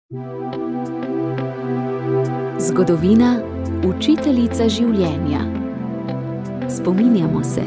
Zgodovina, učiteljica življenja. Spominjamo se.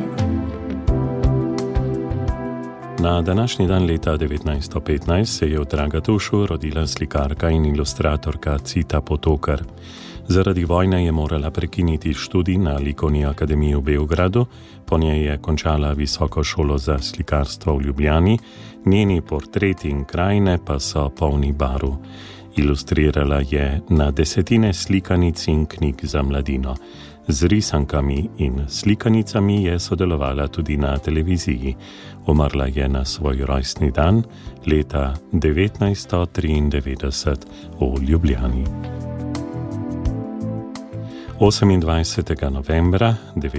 Na današnji dan leta 1915 se je v Dragatušu rodila slikarka in ilustratorka Cita Potokar. Zaradi vojne je morala prekiniti študij na Likovni akademiji v Beogradu, po njej je končala visoko šolo za slikarstvo v Ljubljani, njeni portreti in krajine pa so polni barv. Ilustrirala je na desetine slikanic in knjig za mladino. Z risankami in slikanicami je sodelovala tudi na televiziji. Umrla je na svoj rojstni dan leta 1993 v Ljubljani. 28. novembra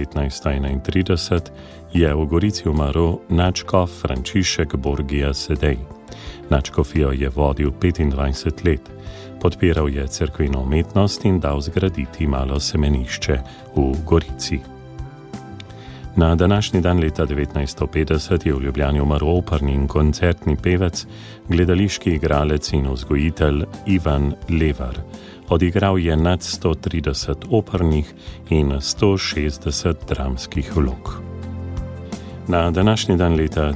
1931 je v Gorici umrl nadškof Frančišek Borgija Sedej. Nadškofijo je vodil 25 let. Podpiral je cerkveno umetnost in dal zgraditi malo semenišče v Gorici. Na današnji dan leta 1950 je v Ljubljani umrl operni in koncertni pevec, gledališki igralec in vzgojitelj Ivan Levar. Odigral je nad 130 opernih in 160 dramskih vlog. Na današnji dan leta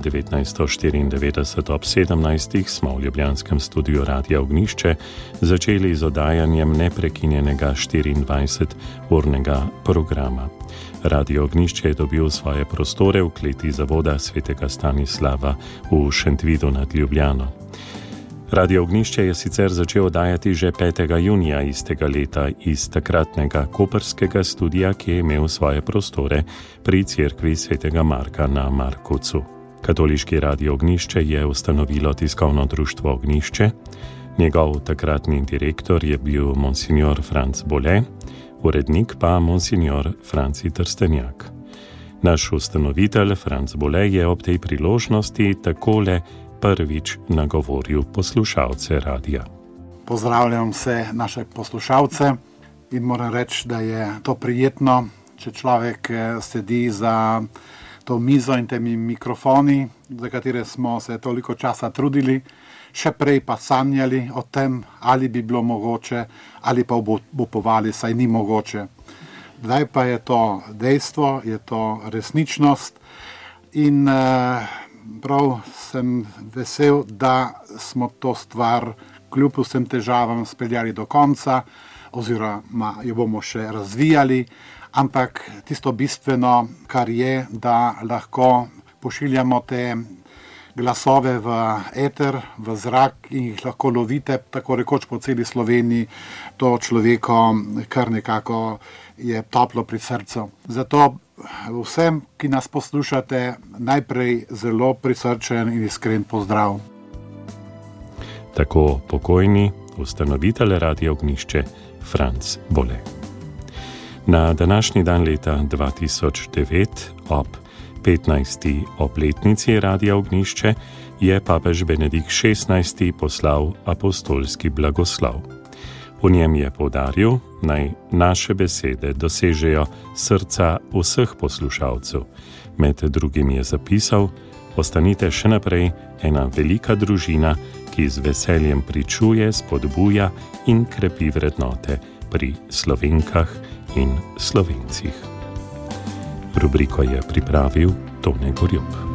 1994 ob 17. smo v ljubljanskem studiu Radia Ognjišče začeli z oddajanjem neprekinjenega 24-urnega programa. Radio Ognjišče je dobil svoje prostore v kleti zavoda svetega Stanislava v Šentvidu nad Ljubljano. Radio Ognjišče je sicer začel oddajati že 5. junija istega leta iz takratnega koprskega studija, ki je imel svoje prostore pri cerkvi svetega Marka na Markovcu. Katoliški Radio Ognjišče je ustanovilo tiskovno društvo Ognjišče. Njegov takratni direktor je bil monsignor Franc Bole, urednik pa monsignor Franci Trstenjak. Naš ustanovitelj Franc Bole je ob tej priložnosti takole prvič nagovoril poslušalce radia. Pozdravljam vse naše poslušalce in moram reči, da je to prijetno, če človek sedi za to mizo in temi mikrofoni, za katere smo se toliko časa trudili, še prej pa sanjali o tem, ali bi bilo mogoče, ali pa obupovali, saj ni mogoče. Zdaj pa je to dejstvo, je to resničnost in prav sem vesel, da smo to stvar kljub vsem težavam speljali do konca, oziroma jo bomo še razvijali, ampak tisto bistveno, kar je, da lahko pošiljamo te glasove v eter, v zrak in jih lahko lovite tako rekoč po celi Sloveniji, to človeko kar nekako je toplo pri srcu. Zato vsem, ki nas poslušate, najprej zelo prisrčen in iskren pozdrav. Tako pokojni ustanovitelj Radia Ognjišče Franc Bole. Na današnji dan leta 2009 ob 15. obletnici Radia Ognjišče je papež Benedikt XVI. Poslal apostolski blagoslov. V njem je poudaril, naj naše besede dosežejo srca vseh poslušalcev. Med drugim je zapisal: ostanite še naprej ena velika družina, ki z veseljem pričuje, spodbuja in krepi vrednote pri Slovenkah in Slovencih. Rubriko je pripravil Tone Gorjup.